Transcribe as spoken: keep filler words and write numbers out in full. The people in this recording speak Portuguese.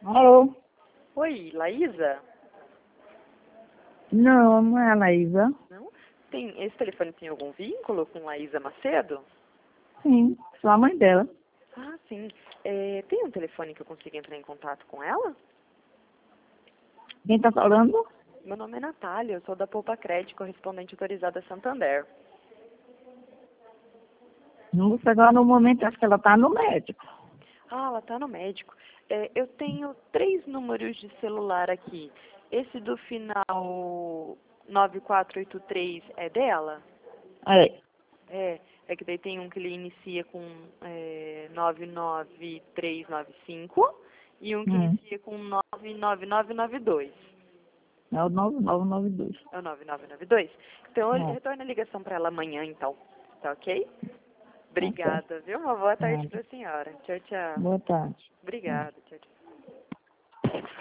Alô? Oi, Laísa? Não, não é a Laísa. Não? Tem, esse telefone tem algum vínculo com Laísa Macedo? Sim, sou a mãe dela. Ah, sim. É, tem um telefone que eu consiga entrar em contato com ela? Quem tá falando? Meu nome é Natália, eu sou da Poupa Crédito, correspondente autorizada Santander. Não sei agora no momento, acho que ela tá no médico. Ah, ela está no médico. É, eu tenho três números de celular aqui. Esse do final nove quatro oito três é dela? É, É, é que daí tem um que ele inicia com é, nove nove três nove cinco e um que hum, inicia com nove nove nove nove dois. é o nove nove nove dois. É o nove nove nove dois? Então eu É, retorno a ligação para ela amanhã, então. Tá ok? tá certo. Obrigada, viu? Uma boa tarde Nada. para a senhora. Tchau, tchau. Boa tarde. É. Obrigada, tchau, tchau.